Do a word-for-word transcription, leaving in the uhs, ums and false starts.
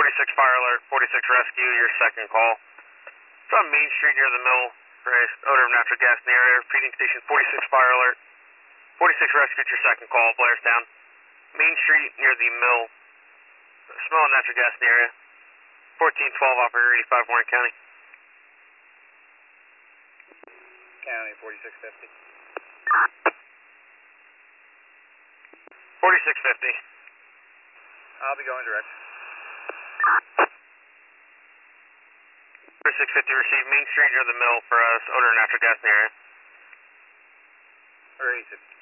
forty-six fire alert, forty-six rescue, your second call. It's on Main Street near the mill. Right, odor of natural gas in the area. Feeding station forty-six fire alert. forty-six rescue, it's your second call. Blair's down. Main Street near the mill. Smell of natural gas in the area. fourteen twelve, operator eighty-five, Warren County. County forty-six fifty. forty-six fifty. I'll be going direct. forty-six fifty, receive Main Street near the mill for us, odor of natural gas in the area. Or eight fifty.